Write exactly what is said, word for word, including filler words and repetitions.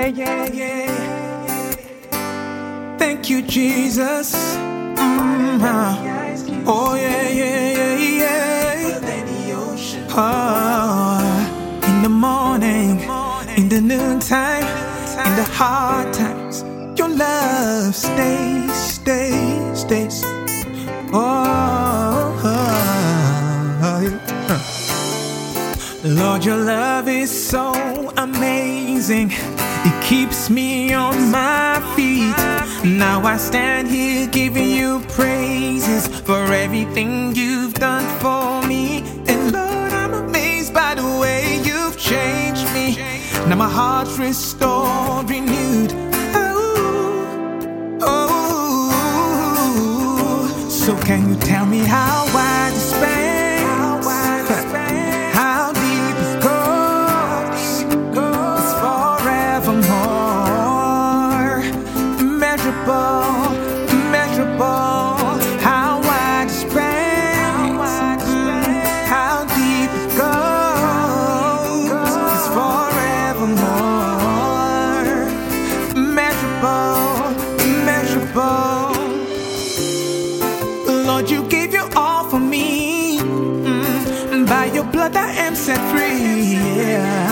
yeah, yeah. Thank you, Jesus. Mm-hmm. Oh, yeah, yeah, yeah, yeah. Oh, in the morning, in the noontime, in the hard times, your love stays, stays, stays. Oh, oh, yeah. Lord, your love is so amazing. It keeps me on my feet. Now I stand here giving you praises for everything you've done for me. And Lord, I'm amazed by the way you've changed me. Now my heart's restored, renewed. Oh, oh. So can you tell me how wide the space? How deep it goes? It's forevermore. Immeasurable, immeasurable. How wide the space? How deep it goes? It's forevermore. Immeasurable, immeasurable. Lord, you gave your all for me. Mm, by your blood I am set free. Yeah.